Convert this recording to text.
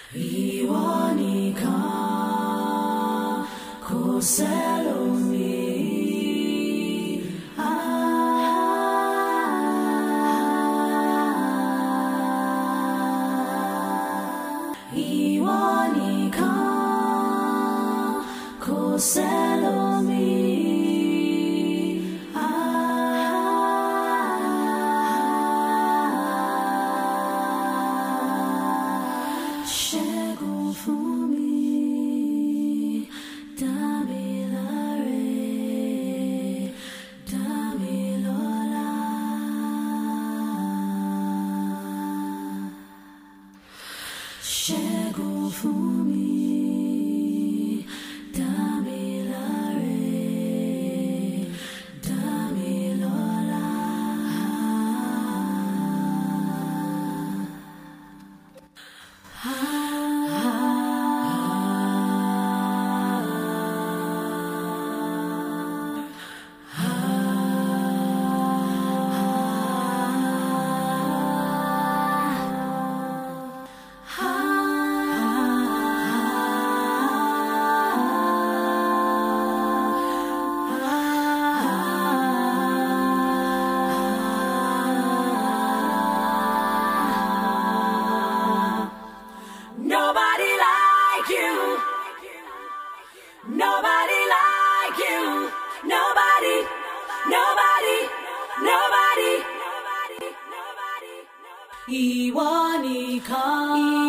Iwanika Koselomi Iwanika Koselomi Shego fumi Damilare Damilola Shego fumi Damilare Damilola Nobody like you. Nobody like you. Nobody, nobody, nobody, nobody, nobody. Iwanika.